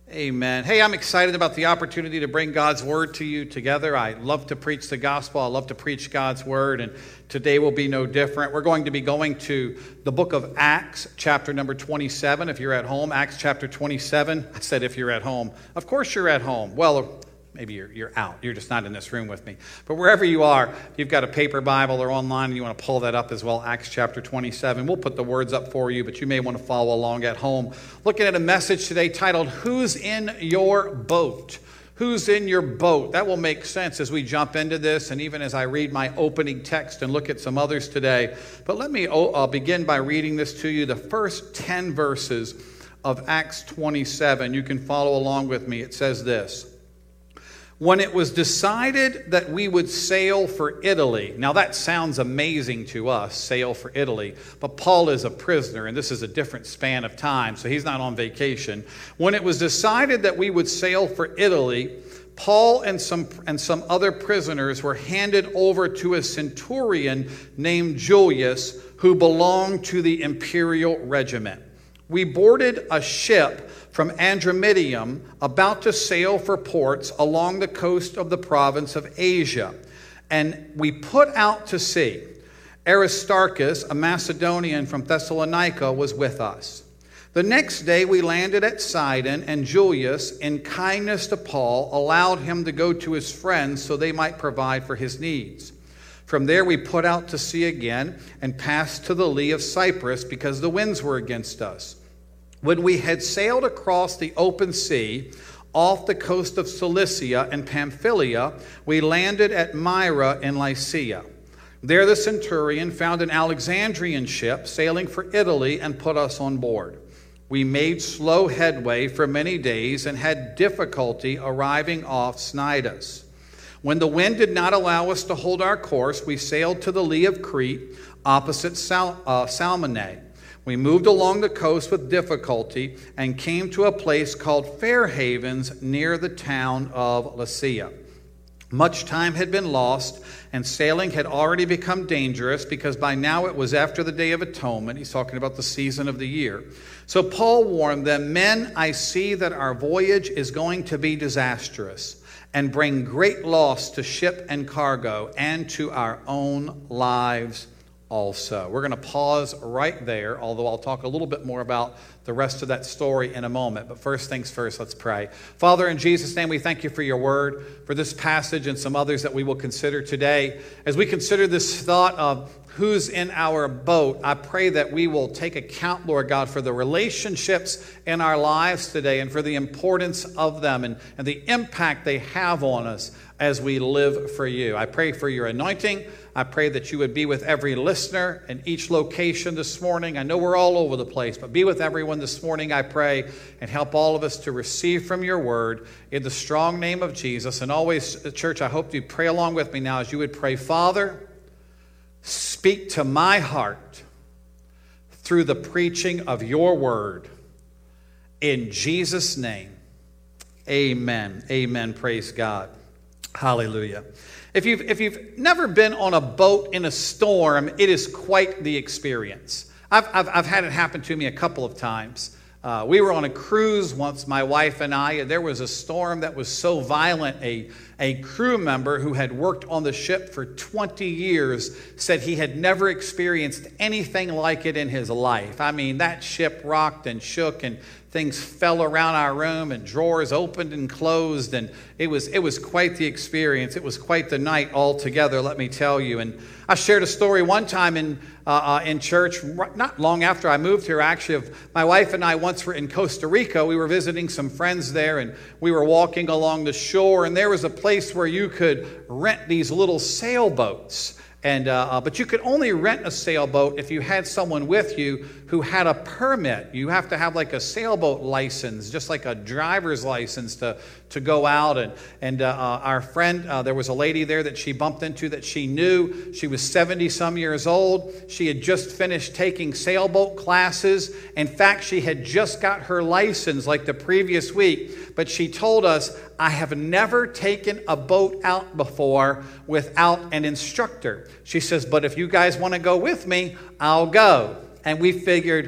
Amen. Hey, I'm excited about the opportunity to bring God's Word to you together. I love to preach the gospel. I love to preach God's Word, and today will be no different. We're going to be going to the book of Acts, chapter number 27. If you're at home, Acts chapter 27. I said if you're at home. Of course you're at home. Well, maybe you're out. You're just not in this room with me. But wherever you are, if you've got a paper Bible or online and you want to pull that up as well, Acts chapter 27. We'll put the words up for you, but you may want to follow along at home. Looking at a message today titled, Who's in Your Boat? Who's in your boat? That will make sense as we jump into this and even as I read my opening text and look at some others today. But let me begin by reading this to you, the first 10 verses of Acts 27. You can follow along with me. It says this. When it was decided that we would sail for Italy, now that sounds amazing to us, sail for Italy, but Paul is a prisoner, and this is a different span of time, so he's not on vacation. When it was decided that we would sail for Italy, Paul and some other prisoners were handed over to a centurion named Julius, who belonged to the imperial regiment. We boarded a ship from Andromedium, about to sail for ports along the coast of the province of Asia. And we put out to sea. Aristarchus, a Macedonian from Thessalonica, was with us. The next day we landed at Sidon, and Julius, in kindness to Paul, allowed him to go to his friends so they might provide for his needs. From there we put out to sea again and passed to the lee of Cyprus because the winds were against us. When we had sailed across the open sea, off the coast of Cilicia and Pamphylia, we landed at Myra in Lycia. There the centurion found an Alexandrian ship sailing for Italy and put us on board. We made slow headway for many days and had difficulty arriving off Cnidus. When the wind did not allow us to hold our course, we sailed to the lee of Crete, opposite Salmone. We moved along the coast with difficulty and came to a place called Fair Havens near the town of Lasea. Much time had been lost, and sailing had already become dangerous because by now it was after the Day of Atonement. He's talking about the season of the year. So Paul warned them, Men, I see that our voyage is going to be disastrous and bring great loss to ship and cargo and to our own lives also. We're going to pause right there, although I'll talk a little bit more about the rest of that story in a moment. But first things first, let's pray. Father, in Jesus' name, we thank you for your word, for this passage and some others that we will consider today. As we consider this thought of who's in our boat, I pray that we will take account, Lord God, for the relationships in our lives today and for the importance of them and the impact they have on us as we live for you. I pray for your anointing. I pray that you would be with every listener in each location this morning. I know we're all over the place, but be with everyone this morning, I pray, and help all of us to receive from your word in the strong name of Jesus. And always, church, I hope you pray along with me now as you would pray, Father, speak to my heart through the preaching of your word. In Jesus' name, amen. Amen. Praise God. Hallelujah. If you've never been on a boat in a storm, it is quite the experience. I've had it happen to me a couple of times. We were on a cruise once, my wife and I, and there was a storm that was so violent, a crew member who had worked on the ship for 20 years said he had never experienced anything like it in his life. I mean, that ship rocked and shook and things fell around our room and drawers opened and closed, and it was quite the experience. It was quite the night altogether, let me tell you. And I shared a story one time in church, not long after I moved here, actually, of my wife and I once were in Costa Rica. We were visiting some friends there, and we were walking along the shore, and there was a place where you could rent these little sailboats. And but you could only rent a sailboat if you had someone with you who had a permit. You have to have like a sailboat license, just like a driver's license to go out. And our friend, there was a lady there that she bumped into that she knew. She was 70-some years old. She had just finished taking sailboat classes. In fact, she had just got her license like the previous week. But she told us, I have never taken a boat out before without an instructor. She says, but if you guys want to go with me, I'll go. And we figured,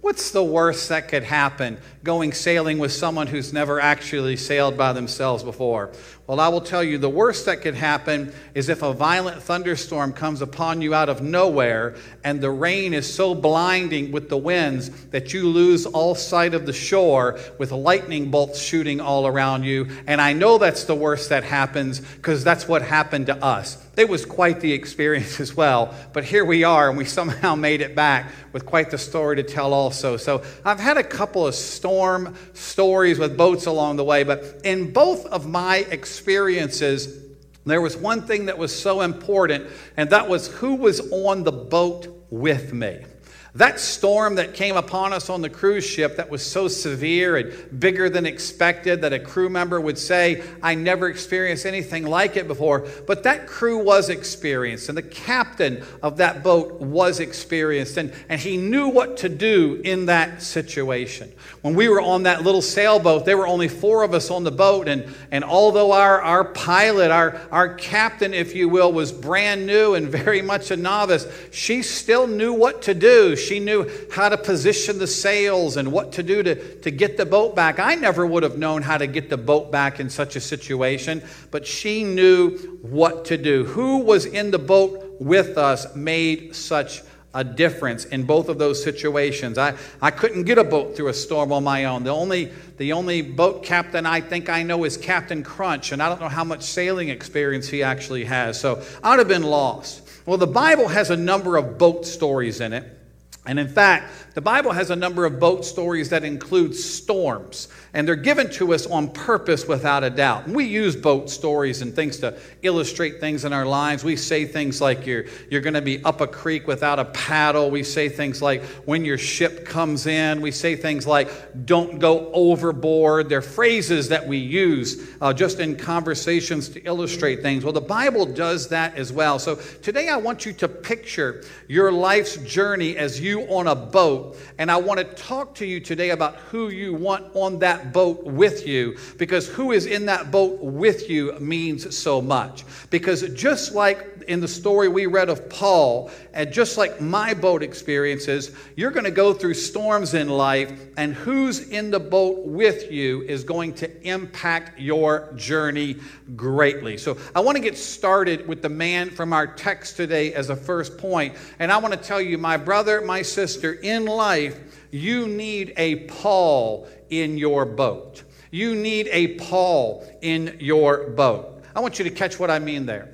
What's the worst that could happen going sailing with someone who's never actually sailed by themselves before? Well, I will tell you, the worst that could happen is if a violent thunderstorm comes upon you out of nowhere and the rain is so blinding with the winds that you lose all sight of the shore with lightning bolts shooting all around you. And I know that's the worst that happens because that's what happened to us. It was quite the experience as well, but here we are and we somehow made it back with quite the story to tell also. So I've had a couple of storm stories with boats along the way, but in both of my experiences, there was one thing that was so important, and that was who was on the boat with me. That storm that came upon us on the cruise ship that was so severe and bigger than expected that a crew member would say, I never experienced anything like it before. But that crew was experienced, and the captain of that boat was experienced, and he knew what to do in that situation. When we were on that little sailboat, there were only 4 of us on the boat, and although our pilot, our captain, if you will, was brand new and very much a novice, she still knew what to do. She knew how to position the sails and what to do to get the boat back. I never would have known how to get the boat back in such a situation, but she knew what to do. Who was in the boat with us made such a difference in both of those situations. I couldn't get a boat through a storm on my own. The only boat captain I think I know is Captain Crunch, and I don't know how much sailing experience he actually has. So I'd have been lost. Well, the Bible has a number of boat stories in it. And in fact, the Bible has a number of boat stories that include storms, and they're given to us on purpose without a doubt. And we use boat stories and things to illustrate things in our lives. We say things like you're going to be up a creek without a paddle. We say things like when your ship comes in. We say things like don't go overboard. They're phrases that we use just in conversations to illustrate things. Well, the Bible does that as well. So today I want you to picture your life's journey as you on a boat, and I want to talk to you today about who you want on that boat with you, because who is in that boat with you means so much. Because just like in the story we read of Paul, and just like my boat experiences, you're going to go through storms in life, and who's in the boat with you is going to impact your journey greatly. So I want to get started with the man from our text today as a first point, and I want to tell you, my brother, my sister, in life, you need a Paul in your boat. You need a Paul in your boat. I want you to catch what I mean there.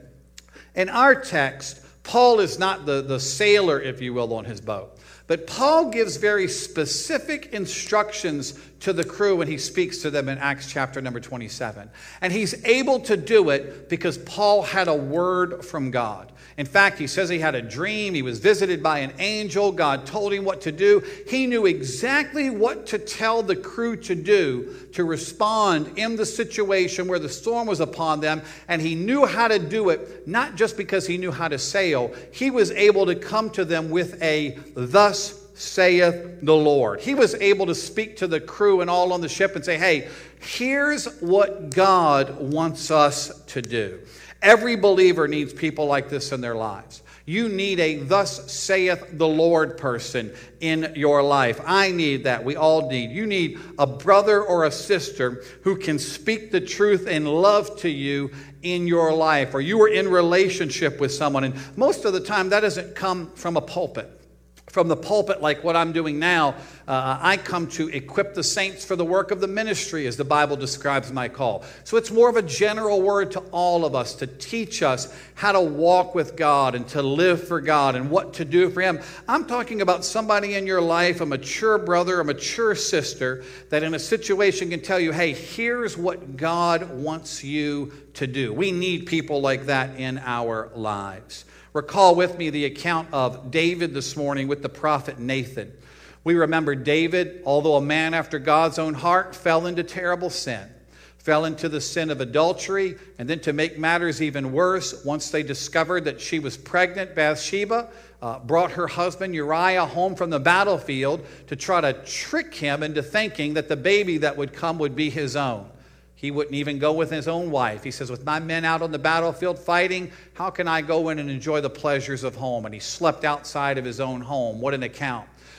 In our text, Paul is not the sailor, if you will, on his boat. But Paul gives very specific instructions to the crew when he speaks to them in Acts chapter number 27. And he's able to do it because Paul had a word from God. In fact, he says he had a dream. He was visited by an angel. God told him what to do. He knew exactly what to tell the crew to do to respond in the situation where the storm was upon them. And he knew how to do it, not just because he knew how to sail. He was able to come to them with a "Thus saith the Lord." He was able to speak to the crew and all on the ship and say, hey, here's what God wants us to do. Every believer needs people like this in their lives. You need a "Thus saith the Lord" person in your life. I need that. We all need. You need a brother or a sister who can speak the truth and love to you in your life. Or you are in relationship with someone. And most of the time that doesn't come from a pulpit. From the pulpit, like what I'm doing now, I come to equip the saints for the work of the ministry, as the Bible describes my call. So it's more of a general word to all of us, to teach us how to walk with God and to live for God and what to do for Him. I'm talking about somebody in your life, a mature brother, a mature sister, that in a situation can tell you, hey, here's what God wants you to do. We need people like that in our lives. Recall with me the account of David this morning with the prophet Nathan. We remember David, although a man after God's own heart, fell into terrible sin. Fell into the sin of adultery, and then to make matters even worse, once they discovered that she was pregnant, Bathsheba brought her husband Uriah home from the battlefield to try to trick him into thinking that the baby that would come would be his own. He wouldn't even go with his own wife. He says, with my men out on the battlefield fighting, how can I go in and enjoy the pleasures of home? And he slept outside of his own home. What an account.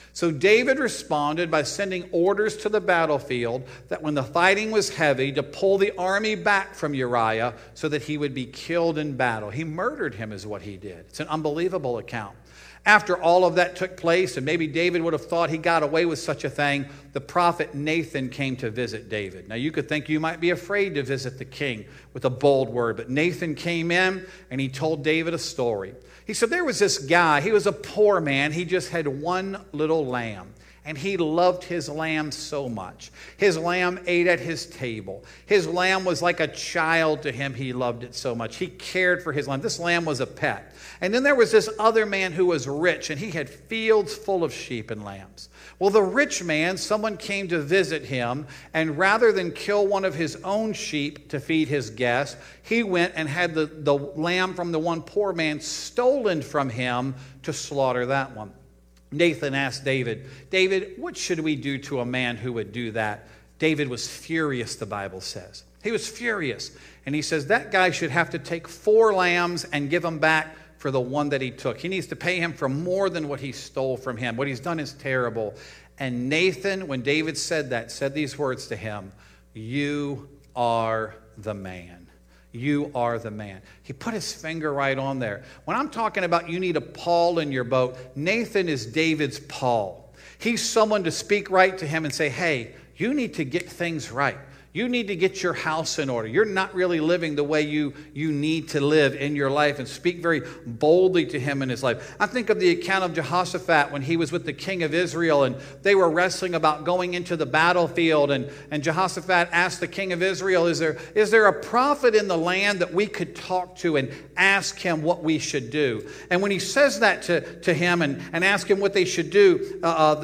So David responded by sending orders to the battlefield that when the fighting was heavy, to pull the army back from Uriah so that he would be killed in battle. He murdered him is what he did. It's an unbelievable account. After all of that took place, and maybe David would have thought he got away with such a thing, the prophet Nathan came to visit David. Now you could think you might be afraid to visit the king with a bold word, but Nathan came in and he told David a story. He said there was this guy, he was a poor man, he just had one little lamb. And he loved his lamb so much. His lamb ate at his table. His lamb was like a child to him. He loved it so much. He cared for his lamb. This lamb was a pet. And then there was this other man who was rich, and he had fields full of sheep and lambs. Well, the rich man, someone came to visit him, and rather than kill one of his own sheep to feed his guests, he went and had the lamb from the one poor man stolen from him to slaughter that one. Nathan asked David, David, what should we do to a man who would do that? David was furious, the Bible says. He was furious. And he says that guy should have to take 4 lambs and give them back for the one that he took. He needs to pay him for more than what he stole from him. What he's done is terrible. And Nathan, when David said that, said these words to him, you are the man. You are the man. He put his finger right on there. When I'm talking about you need a Paul in your boat, Nathan is David's Paul. He's someone to speak right to him and say, hey, you need to get things right. You need to get your house in order. You're not really living the way you need to live in your life, and speak very boldly to him in his life. I think of the account of Jehoshaphat when he was with the king of Israel and they were wrestling about going into the battlefield, and Jehoshaphat asked the king of Israel, is there a prophet in the land that we could talk to and ask him what we should do? And when he says that to him and ask him what they should do,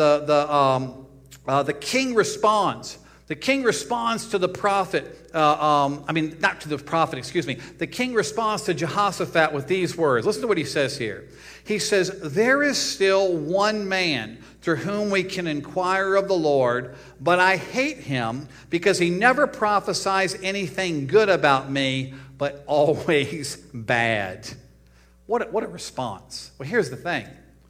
the king responds. The king responds to the prophet, not to the prophet, excuse me. The king responds to Jehoshaphat with these words. Listen to what he says here. He says, there is still one man through whom we can inquire of the Lord, but I hate him because he never prophesies anything good about me, but always bad. What a response. Well, here's the thing.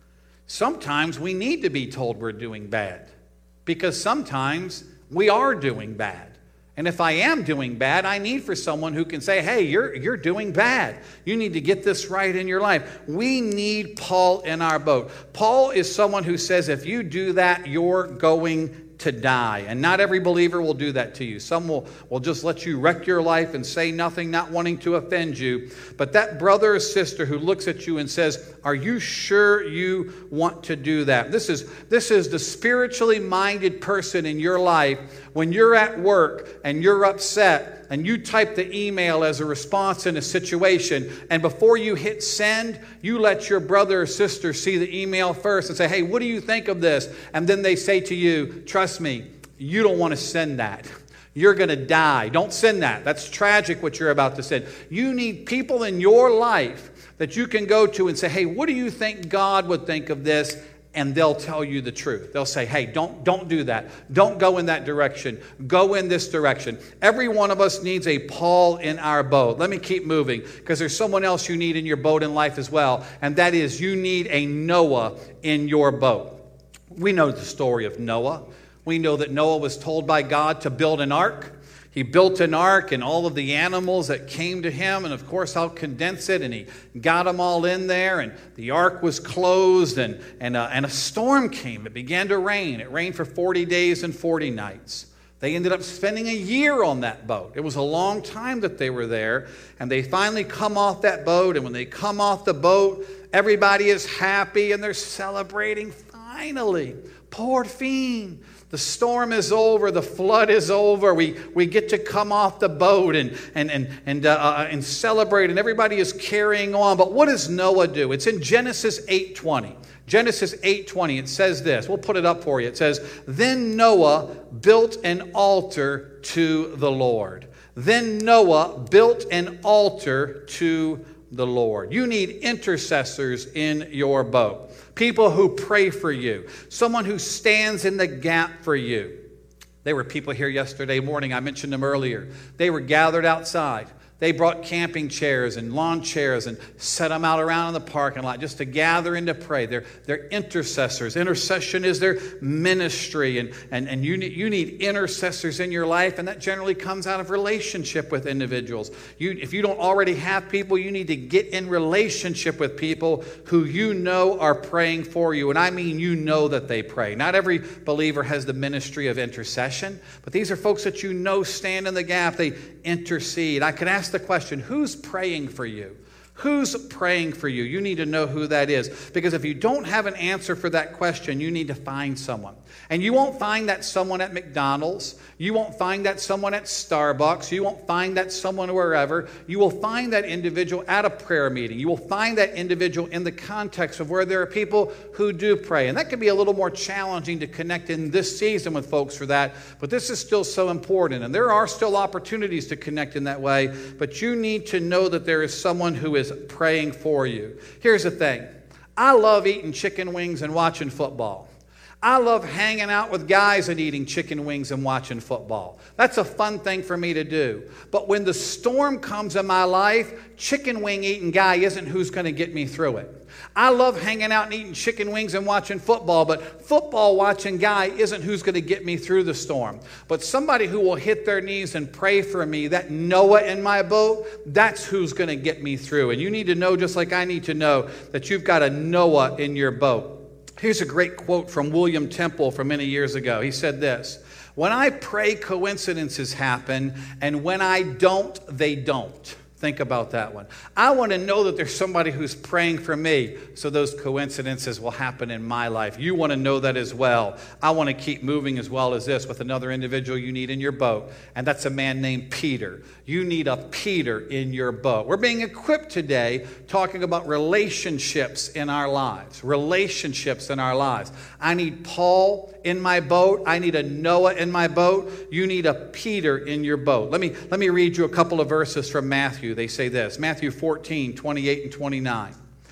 Sometimes we need to be told we're doing bad, because sometimes we are doing bad. And if I am doing bad, I need for someone who can say, hey, you're doing bad. You need to get this right in your life. We need Paul in our boat. Paul is someone who says, if you do that, you're going to die. And not every believer will do that to you. Some will just let you wreck your life and say nothing, not wanting to offend you. But that brother or sister who looks at you and says, are you sure you want to do that? This is the spiritually minded person in your life when you're at work and you're upset and you type the email as a response in a situation, and before you hit send, you let your brother or sister see the email first and say, hey, what do you think of this? And then they say to you, trust me, you don't want to send that. You're going to die. Don't send that. That's tragic what you're about to send. You need people in your life that you can go to and say, hey, what do you think God would think of this? And they'll tell you the truth. They'll say, hey, don't do that. Don't go in that direction. Go in this direction. Every one of us needs a Paul in our boat. Let me keep moving, because there's someone else you need in your boat in life as well. And that is, you need a Noah in your boat. We know the story of Noah. We know that Noah was told by God to build an ark. He built an ark, and all of the animals that came to him, and of course I'll condense it, and he got them all in there, and the ark was closed, and a storm came. It began to rain. It rained for 40 days and 40 nights. They ended up spending a year on that boat. It was a long time that they were there, and they finally come off that boat, and when they come off the boat, everybody is happy, and they're celebrating. Finally, poor fiend. The storm is over. The flood is over. We get to come off the boat and celebrate, and everybody is carrying on. But what does Noah do? It's in Genesis 8:20. Genesis 8:20. It says this. We'll put it up for you. It says, "Then Noah built an altar to the Lord." Then Noah built an altar to the Lord. You need intercessors in your boat. People who pray for you. Someone who stands in the gap for you. There were people here yesterday morning. I mentioned them earlier. They were gathered outside. They brought camping chairs and lawn chairs and set them out around in the parking lot just to gather and to pray. They're intercessors. Intercession is their ministry, and you need intercessors in your life, and that generally comes out of relationship with individuals. If you don't already have people, you need to get in relationship with people who you know are praying for you. And I mean you know that they pray. Not every believer has the ministry of intercession, but these are folks that you know stand in the gap. They intercede. I could ask the question, who's praying for you? Who's praying for you? You need to know who that is. Because if you don't have an answer for that question, you need to find someone. And you won't find that someone at McDonald's. You won't find that someone at Starbucks. You won't find that someone wherever. You will find that individual at a prayer meeting. You will find that individual in the context of where there are people who do pray. And that can be a little more challenging to connect in this season with folks for that. But this is still so important. And there are still opportunities to connect in that way. But you need to know that there is someone who is praying for you. Here's the thing. I love eating chicken wings and watching football. I love hanging out with guys and eating chicken wings and watching football. That's a fun thing for me to do. But when the storm comes in my life, chicken wing eating guy isn't who's going to get me through it. I love hanging out and eating chicken wings and watching football, but football watching guy isn't who's going to get me through the storm. But somebody who will hit their knees and pray for me, that Noah in my boat, that's who's going to get me through. And you need to know, just like I need to know, that you've got a Noah in your boat. Here's a great quote from William Temple from many years ago. He said this, "When I pray, coincidences happen, and when I don't, they don't." Think about that one. I want to know that there's somebody who's praying for me, so those coincidences will happen in my life. You want to know that as well. I want to keep moving as well as this with another individual you need in your boat, and that's a man named Peter. You need a Peter in your boat. We're being equipped today talking about relationships in our lives. Relationships in our lives. I need Paul in my boat. I need a Noah in my boat. You need a Peter in your boat. Let me read you a couple of verses from Matthew. They say this, Matthew 14, 28 and 29.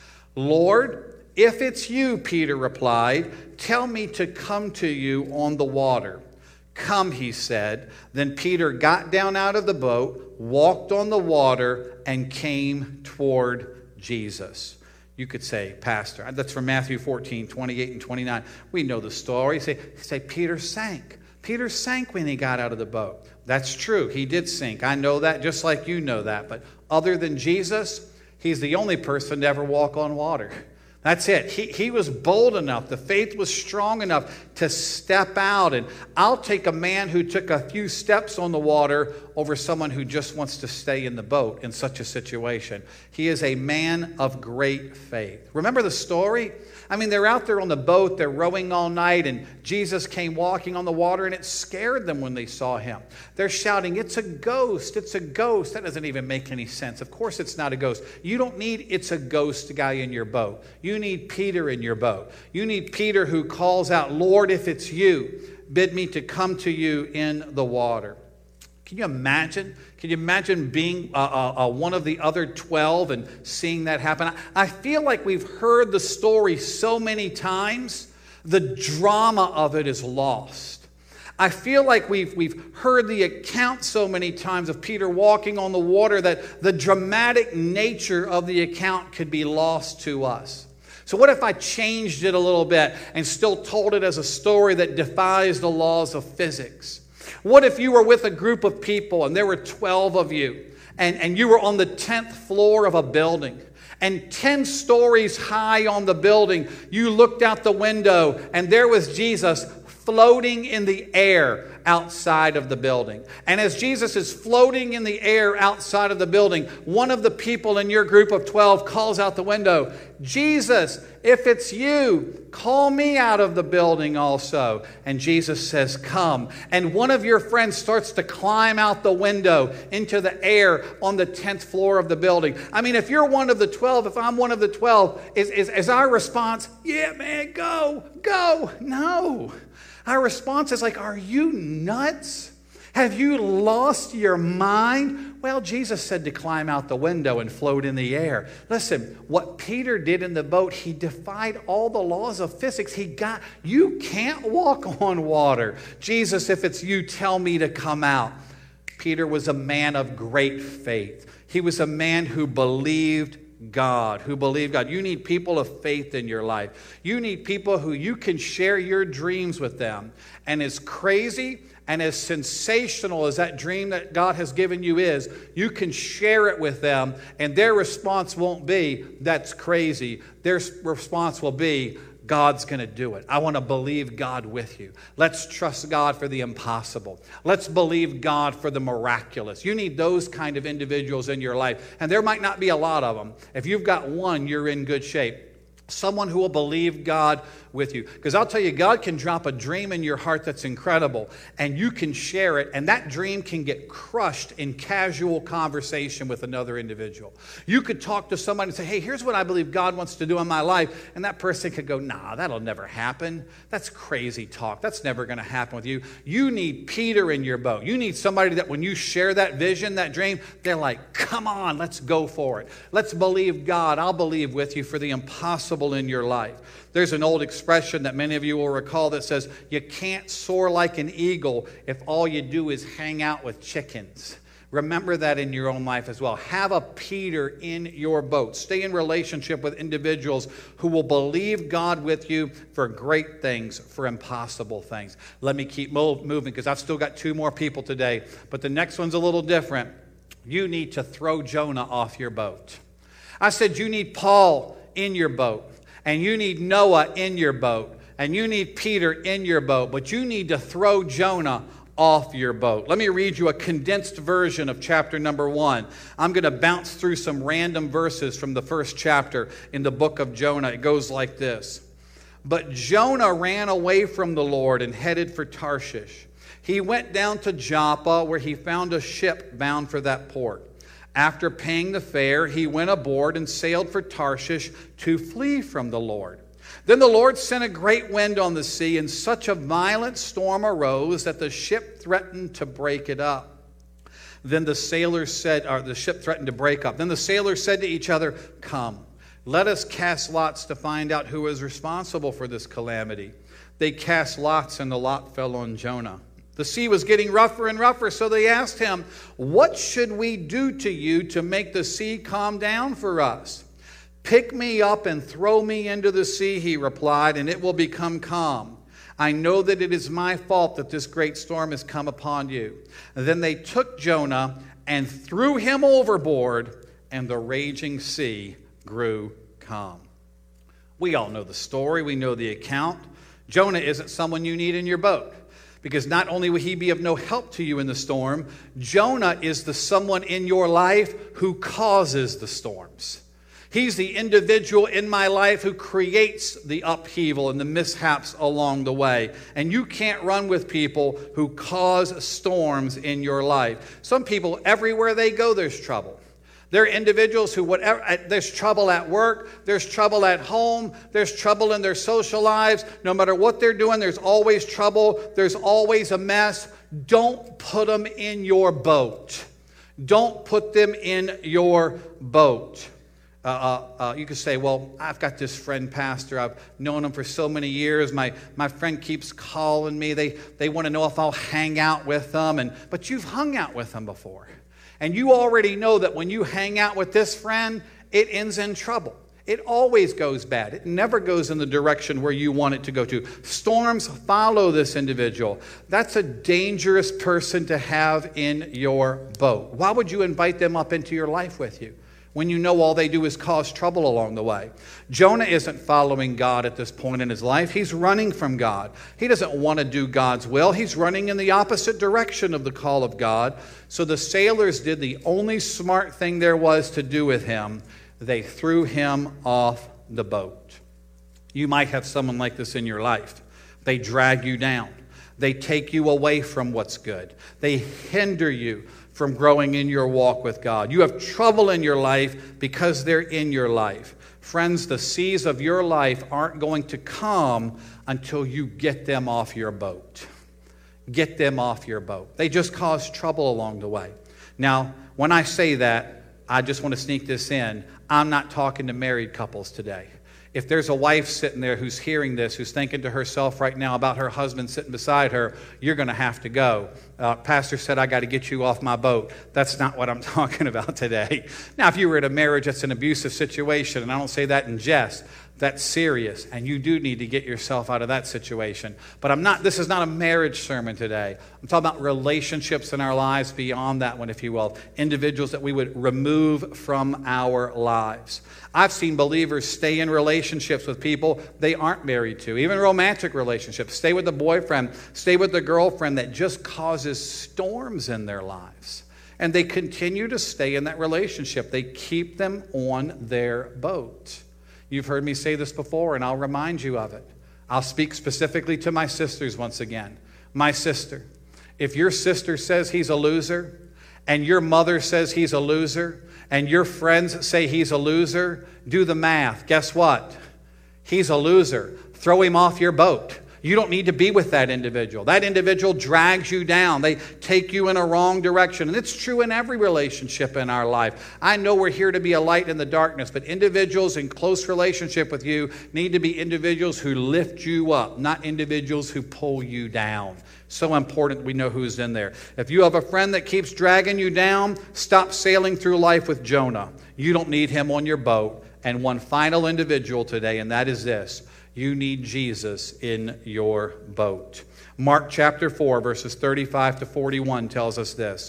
"Lord, if it's you," Peter replied, "tell me to come to you on the water." "Come," he said. Then Peter got down out of the boat, walked on the water, and came toward Jesus. You could say, "Pastor," that's from Matthew 14, 28 and 29. We know the story. Say, Peter sank. Peter sank when he got out of the boat. That's true. He did sink. I know that just like you know that. But other than Jesus, he's the only person to ever walk on water. That's it. He was bold enough. The faith was strong enough to step out. And I'll take a man who took a few steps on the water over someone who just wants to stay in the boat in such a situation. He is a man of great faith. Remember the story? I mean, they're out there on the boat, they're rowing all night, and Jesus came walking on the water, and it scared them when they saw him. They're shouting, "It's a ghost, it's a ghost." That doesn't even make any sense. Of course it's not a ghost. You don't need "it's a ghost" guy in your boat. You need Peter in your boat. You need Peter who calls out, "Lord, if it's you, bid me to come to you in the water." Can you imagine? Can you imagine being one of the other 12 and seeing that happen? I feel like we've heard the story so many times, the drama of it is lost. I feel like we've heard the account so many times of Peter walking on the water that the dramatic nature of the account could be lost to us. So what if I changed it a little bit and still told it as a story that defies the laws of physics? What if you were with a group of people and there were 12 of you and you were on the 10th floor of a building, and 10 stories high on the building, you looked out the window and there was Jesus floating in the air outside of the building. And as Jesus is floating in the air outside of the building, one of the people in your group of 12 calls out the window, "Jesus, if it's you, call me out of the building also." And Jesus says, "Come." And one of your friends starts to climb out the window into the air on the 10th floor of the building. I mean, if you're one of the 12, if I'm one of the 12, is our response, "Yeah, man, go"? No. Our response is like, "Are you nuts? Have you lost your mind?" Well, Jesus said to climb out the window and float in the air. Listen, what Peter did in the boat, he defied all the laws of physics. You can't walk on water. "Jesus, if it's you, tell me to come out." Peter was a man of great faith. He was a man who believed God, You need people of faith in your life. You need people who you can share your dreams with them. And as crazy and as sensational as that dream that God has given you is, you can share it with them, and their response won't be, "That's crazy." Their response will be, "God's going to do it. I want to believe God with you. Let's trust God for the impossible. Let's believe God for the miraculous." You need those kind of individuals in your life. And there might not be a lot of them. If you've got one, you're in good shape. Someone who will believe God with you. Because I'll tell you, God can drop a dream in your heart that's incredible, and you can share it, and that dream can get crushed in casual conversation with another individual. You could talk to somebody and say, "Hey, here's what I believe God wants to do in my life," and that person could go, "Nah, that'll never happen. That's crazy talk. That's never going to happen with you." You need Peter in your boat. You need somebody that when you share that vision, that dream, they're like, "Come on, let's go for it. Let's believe God. I'll believe with you for the impossible in your life." There's an old expression that many of you will recall that says, "You can't soar like an eagle if all you do is hang out with chickens." Remember that in your own life as well. Have a Peter in your boat. Stay in relationship with individuals who will believe God with you for great things, for impossible things. Let me keep moving because I've still got 2 more people today, but the next one's a little different. You need to throw Jonah off your boat. I said you need Paul in your boat. And you need Noah in your boat. And you need Peter in your boat. But you need to throw Jonah off your boat. Let me read you a condensed version of chapter number 1. I'm going to bounce through some random verses from the first chapter in the book of Jonah. It goes like this. "But Jonah ran away from the Lord and headed for Tarshish. He went down to Joppa, where he found a ship bound for that port. After paying the fare, he went aboard and sailed for Tarshish to flee from the Lord. Then the Lord sent a great wind on the sea, and such a violent storm arose that the ship threatened to break it up. Then the sailors said, or the ship threatened to break up. Then the sailors said to each other, 'Come, let us cast lots to find out who is responsible for this calamity.' They cast lots, and the lot fell on Jonah. The sea was getting rougher and rougher, so they asked him, 'What should we do to you to make the sea calm down for us?' 'Pick me up and throw me into the sea,' he replied, 'and it will become calm. I know that it is my fault that this great storm has come upon you.' Then they took Jonah and threw him overboard, and the raging sea grew calm." We all know the story. We know the account. Jonah isn't someone you need in your boat. Because not only will he be of no help to you in the storm, Jonah is the someone in your life who causes the storms. He's the individual in my life who creates the upheaval and the mishaps along the way. And you can't run with people who cause storms in your life. Some people, everywhere they go, there's trouble. There are individuals who, there's trouble at work, there's trouble at home, there's trouble in their social lives. No matter what they're doing, there's always trouble, there's always a mess. Don't put them in your boat. Don't put them in your boat. You could say, "Well, I've got this friend, Pastor. I've known him for so many years. My friend keeps calling me. They want to know if I'll hang out with them." But you've hung out with them before. And you already know that when you hang out with this friend, it ends in trouble. It always goes bad. It never goes in the direction where you want it to go to. Storms follow this individual. That's a dangerous person to have in your boat. Why would you invite them up into your life with you when you know all they do is cause trouble along the way? Jonah isn't following God at this point in his life. He's running from God. He doesn't want to do God's will. He's running in the opposite direction of the call of God. So the sailors did the only smart thing there was to do with him. They threw him off the boat. You might have someone like this in your life. They drag you down. They take you away from what's good. They hinder you from growing in your walk with God. You have trouble in your life because they're in your life. Friends, the seas of your life aren't going to calm until you get them off your boat. Get them off your boat. They just cause trouble along the way. Now, when I say that, I just want to sneak this in. I'm not talking to married couples today. If there's a wife sitting there who's hearing this, who's thinking to herself right now about her husband sitting beside her, you're going to have to go. Pastor said, I got to get you off my boat. That's not what I'm talking about today. Now, if you were in a marriage that's an abusive situation, and I don't say that in jest, that's serious, and you do need to get yourself out of that situation. But this is not a marriage sermon today. I'm talking about relationships in our lives beyond that one, if you will. Individuals that we would remove from our lives. I've seen believers stay in relationships with people they aren't married to, even romantic relationships. Stay with the boyfriend, stay with the girlfriend that just causes storms in their lives. And they continue to stay in that relationship. They keep them on their boat. You've heard me say this before, and I'll remind you of it. I'll speak specifically to my sisters once again. My sister, if your sister says he's a loser, and your mother says he's a loser, and your friends say he's a loser, do the math. Guess what? He's a loser. Throw him off your boat. You don't need to be with that individual. That individual drags you down. They take you in a wrong direction. And it's true in every relationship in our life. I know we're here to be a light in the darkness, but individuals in close relationship with you need to be individuals who lift you up, not individuals who pull you down. So important we know who's in there. If you have a friend that keeps dragging you down, stop sailing through life with Jonah. You don't need him on your boat. And one final individual today, and that is this. You need Jesus in your boat. Mark chapter 4, verses 35 to 41 tells us this.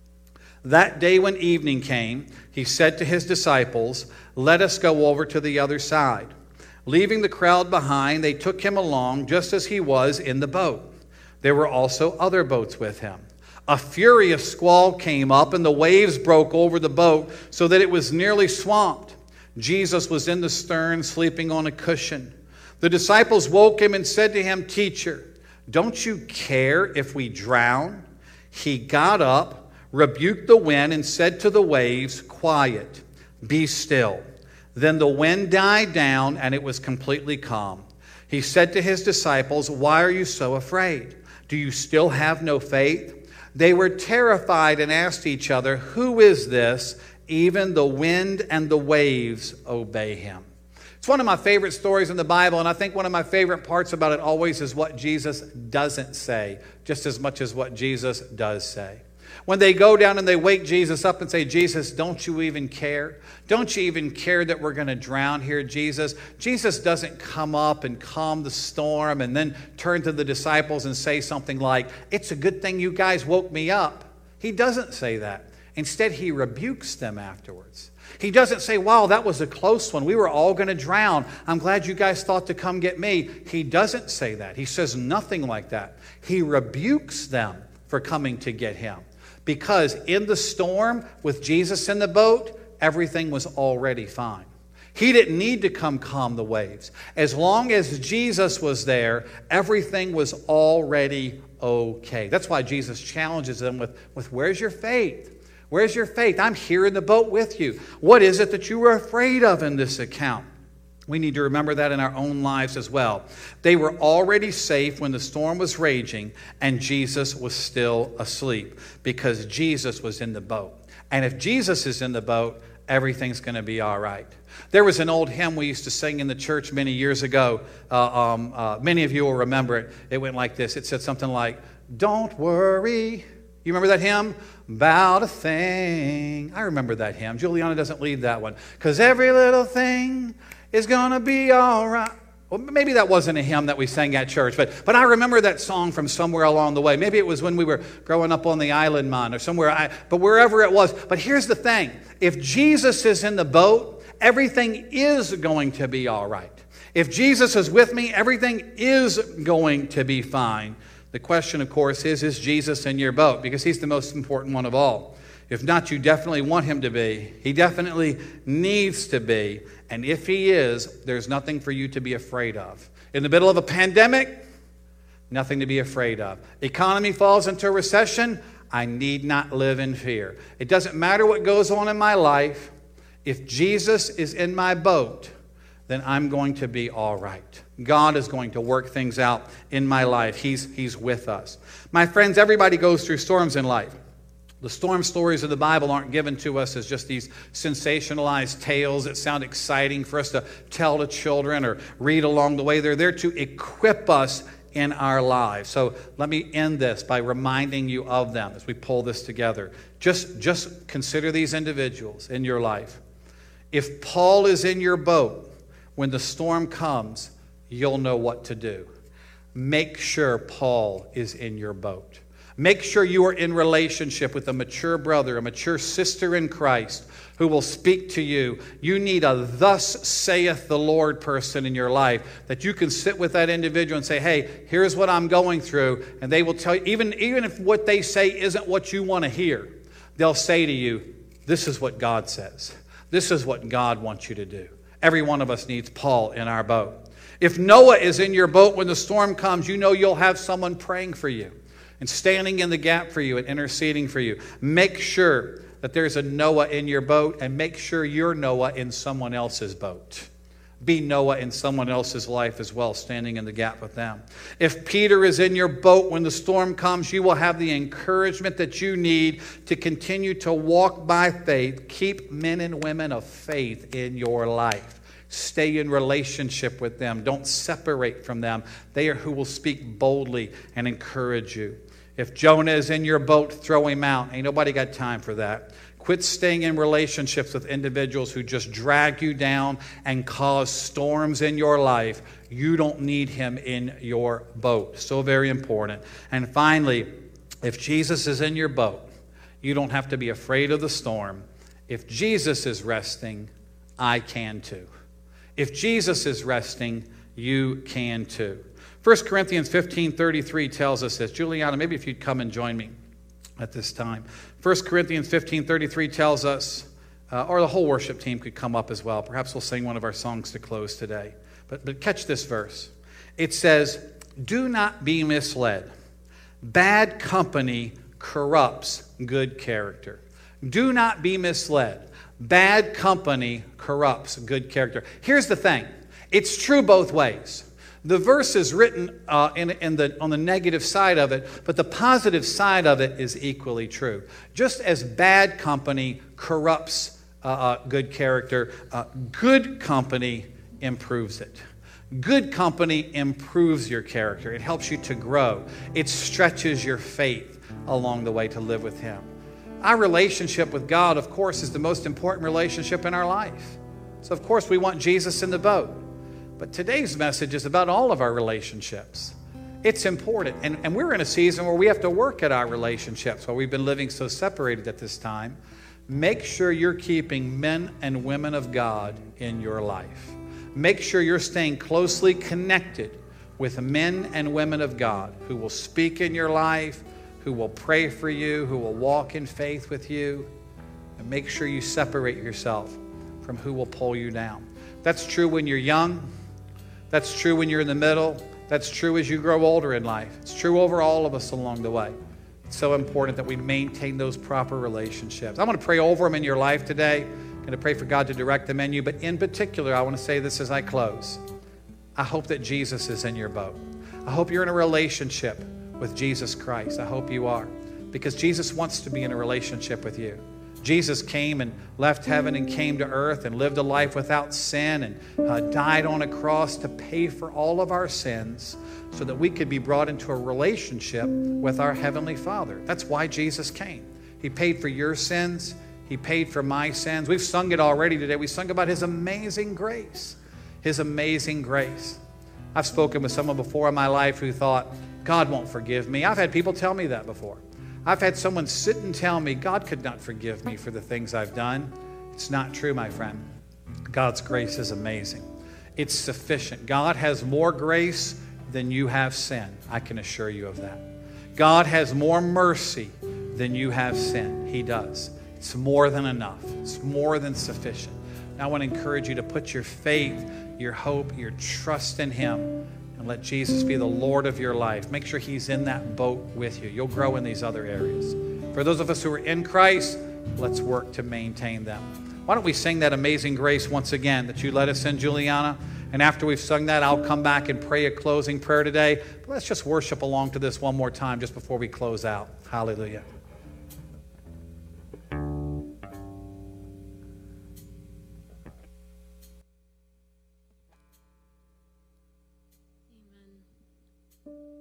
That day when evening came, he said to his disciples, "Let us go over to the other side." Leaving the crowd behind, they took him along just as he was in the boat. There were also other boats with him. A furious squall came up, and the waves broke over the boat so that it was nearly swamped. Jesus was in the stern, sleeping on a cushion. The disciples woke him and said to him, "Teacher, don't you care if we drown?" He got up, rebuked the wind, and said to the waves, "Quiet, be still." Then the wind died down, and it was completely calm. He said to his disciples, "Why are you so afraid? Do you still have no faith?" They were terrified and asked each other, "Who is this? Even the wind and the waves obey him." It's one of my favorite stories in the Bible, and I think one of my favorite parts about it always is what Jesus doesn't say, just as much as what Jesus does say. When they go down and they wake Jesus up and say, "Jesus, don't you even care? Don't you even care that we're going to drown here, Jesus?" Jesus doesn't come up and calm the storm and then turn to the disciples and say something like, "It's a good thing you guys woke me up." He doesn't say that. Instead, he rebukes them afterwards. He doesn't say, "Wow, that was a close one. We were all going to drown. I'm glad you guys thought to come get me." He doesn't say that. He says nothing like that. He rebukes them for coming to get him. Because in the storm, with Jesus in the boat, everything was already fine. He didn't need to come calm the waves. As long as Jesus was there, everything was already okay. That's why Jesus challenges them with where's your faith? Where's your faith? I'm here in the boat with you. What is it that you were afraid of in this account? We need to remember that in our own lives as well. They were already safe when the storm was raging and Jesus was still asleep because Jesus was in the boat. And if Jesus is in the boat, everything's going to be all right. There was an old hymn we used to sing in the church many years ago. Many of you will remember it. It went like this. It said something like, "Don't worry." You remember that hymn? "About a thing." I remember that hymn. Juliana doesn't lead that one. "'Cause every little thing is going to be all right." Well, maybe that wasn't a hymn that we sang at church, but I remember that song from somewhere along the way. Maybe it was when we were growing up on the island, man, or somewhere. But wherever it was. But here's the thing. If Jesus is in the boat, everything is going to be all right. If Jesus is with me, everything is going to be fine. The question, of course, is Jesus in your boat? Because he's the most important one of all. If not, you definitely want him to be. He definitely needs to be. And if he is, there's nothing for you to be afraid of. In the middle of a pandemic, nothing to be afraid of. Economy falls into a recession, I need not live in fear. It doesn't matter what goes on in my life. If Jesus is in my boat, then I'm going to be all right. God is going to work things out in my life. He's with us. My friends, everybody goes through storms in life. The storm stories of the Bible aren't given to us as just these sensationalized tales that sound exciting for us to tell to children or read along the way. They're there to equip us in our lives. So let me end this by reminding you of them as we pull this together. Just consider these individuals in your life. If Paul is in your boat, when the storm comes, you'll know what to do. Make sure Paul is in your boat. Make sure you are in relationship with a mature brother, a mature sister in Christ who will speak to you. You need a "thus saith the Lord" person in your life that you can sit with that individual and say, hey, here's what I'm going through. And they will tell you, even if what they say isn't what you want to hear, they'll say to you, this is what God says. This is what God wants you to do. Every one of us needs Paul in our boat. If Noah is in your boat when the storm comes, you know you'll have someone praying for you and standing in the gap for you and interceding for you. Make sure that there's a Noah in your boat, and make sure you're Noah in someone else's boat. Be Noah in someone else's life as well, standing in the gap with them. If Peter is in your boat when the storm comes, you will have the encouragement that you need to continue to walk by faith. Keep men and women of faith in your life. Stay in relationship with them. Don't separate from them. They are who will speak boldly and encourage you. If Jonah is in your boat, throw him out. Ain't nobody got time for that. Quit staying in relationships with individuals who just drag you down and cause storms in your life. You don't need him in your boat. So very important. And finally, if Jesus is in your boat, you don't have to be afraid of the storm. If Jesus is resting, I can too. If Jesus is resting, you can too. 1 Corinthians 15:33 tells us this. Juliana, maybe if you'd come and join me at this time. 1 Corinthians 15:33 tells us, or the whole worship team could come up as well. Perhaps we'll sing one of our songs to close today. But catch this verse. It says, do not be misled. Bad company corrupts good character. Do not be misled. Bad company corrupts good character. Here's the thing. It's true both ways. The verse is written on the negative side of it, but the positive side of it is equally true. Just as bad company corrupts good character, good company improves it. Good company improves your character. It helps you to grow. It stretches your faith along the way to live with Him. Our relationship with God, of course, is the most important relationship in our life. So, of course, we want Jesus in the boat. But today's message is about all of our relationships. It's important. And we're in a season where we have to work at our relationships, while we've been living so separated at this time. Make sure you're keeping men and women of God in your life. Make sure you're staying closely connected with men and women of God who will speak in your life, who will pray for you, who will walk in faith with you. And make sure you separate yourself from who will pull you down. That's true when you're young. That's true when you're in the middle. That's true as you grow older in life. It's true over all of us along the way. It's so important that we maintain those proper relationships. I'm going to pray over them in your life today. I'm going to pray for God to direct them in you. But in particular, I want to say this as I close. I hope that Jesus is in your boat. I hope you're in a relationship with Jesus Christ. I hope you are. Because Jesus wants to be in a relationship with you. Jesus came and left heaven and came to earth and lived a life without sin and died on a cross to pay for all of our sins so that we could be brought into a relationship with our Heavenly Father. That's why Jesus came. He paid for your sins. He paid for my sins. We've sung it already today. We sung about His amazing grace. His amazing grace. I've spoken with someone before in my life who thought, God won't forgive me. I've had people tell me that before. I've had someone sit and tell me, God could not forgive me for the things I've done. It's not true, my friend. God's grace is amazing. It's sufficient. God has more grace than you have sin. I can assure you of that. God has more mercy than you have sin. He does. It's more than enough. It's more than sufficient. Now, I want to encourage you to put your faith, your hope, your trust in Him. And let Jesus be the Lord of your life. Make sure He's in that boat with you. You'll grow in these other areas. For those of us who are in Christ, let's work to maintain them. Why don't we sing that Amazing Grace once again that you led us in, Juliana? And after we've sung that, I'll come back and pray a closing prayer today. But let's just worship along to this one more time just before we close out. Hallelujah. Amen.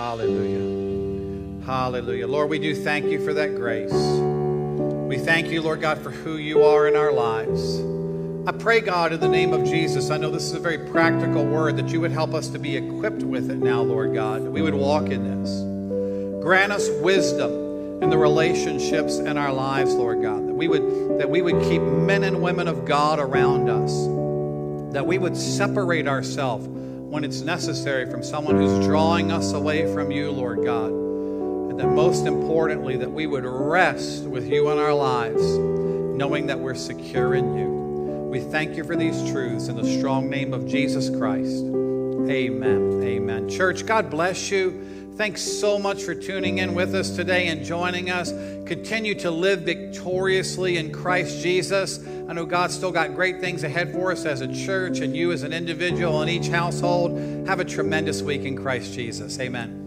Hallelujah. Hallelujah. Lord, we do thank you for that grace. We thank you, Lord God, for who you are in our lives. I pray, God, in the name of Jesus, I know this is a very practical word, that you would help us to be equipped with it now, Lord God, that we would walk in this. Grant us wisdom in the relationships in our lives, Lord God, that we would keep men and women of God around us, that we would separate ourselves when it's necessary from someone who's drawing us away from you, Lord God. And that most importantly, that we would rest with you in our lives, knowing that we're secure in you. We thank you for these truths in the strong name of Jesus Christ. Amen. Amen. Church, God bless you. Thanks so much for tuning in with us today and joining us. Continue to live victoriously in Christ Jesus. I know God's still got great things ahead for us as a church and you as an individual in each household. Have a tremendous week in Christ Jesus. Amen.